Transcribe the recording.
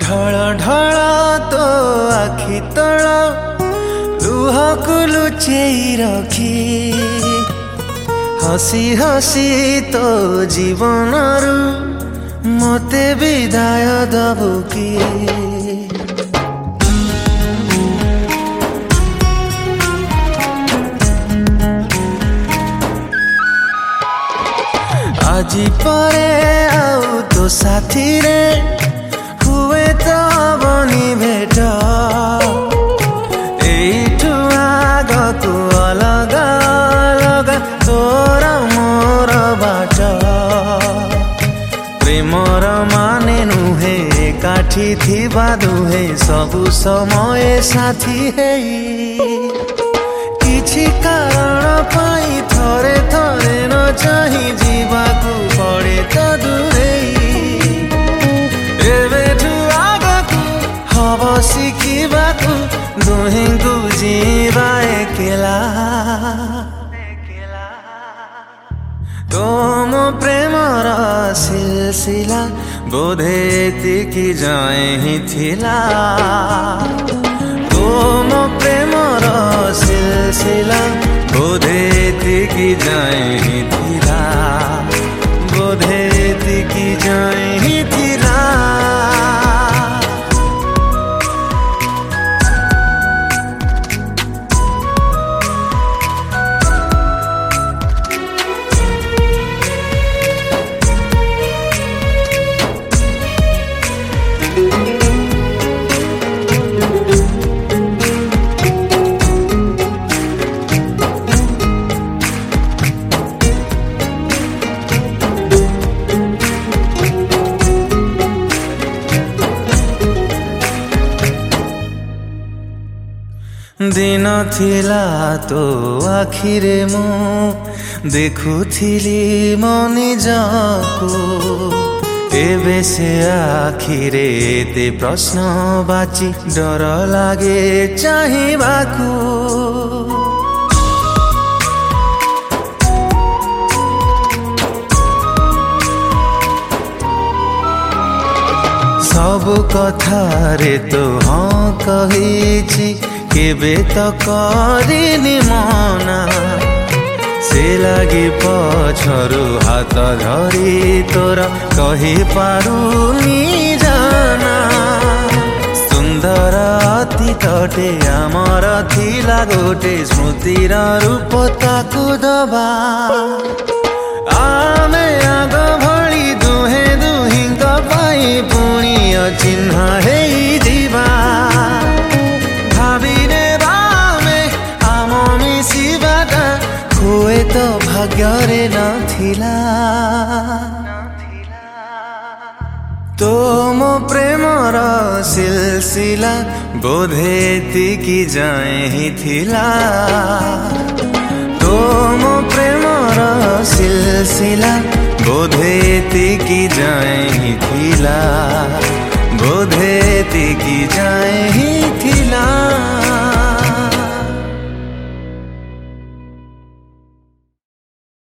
ढळ ढळ तो आखि तळ लुहकु लुचेई रखी हसी हसी तो जीवनरु मते विदाय दबु की आजी परे आउ तो साथी रे हुए तो बनी भेट एठू आगकु अलग अलग तोर मोर बाट प्रेमर माने नुहे काठी थिबा दुहे सबु समय साथी हेई किछि कारण पाई थरे थरे न चाही जीवाकू पड़े तो दूरे एवेठू आगकू हब शिखिबाकू दुहेंकू जीवा एकेला तुम प्रेमर सिलसिला बोधे एतिकी जाए ही थिला तुम प्रेमर सिलसिला बोधे एतिकी जाए ही थिला बोधे एतिकी जाए ही थिला दिन थिला तो आखिरे मु देखुथिली मो निजको एबे से आखिरे ते प्रश्न बाची डर लागे चाहिबाकू सब कथारे तो हाँ कहिछि केबे तो करिनी मना से लगी पछरु हाथ धरी तोर कहि पारुनी जाना सुंदर अतीतटे आमर थिला गोटे स्मृतिर रूप ताकू दबा आमे आग भली दुहे दुहिंक पाई पुणी अचिन्ह हेई जीवा हुए तो भाग्यरे नथिला तुम प्रेमर सिलसिला बोधे एतिकी जाए ही थिला तुम प्रेमर सिलसिला बोधे एतिकी जाए ही थिला बोधे एतिकी जाए ही थिला।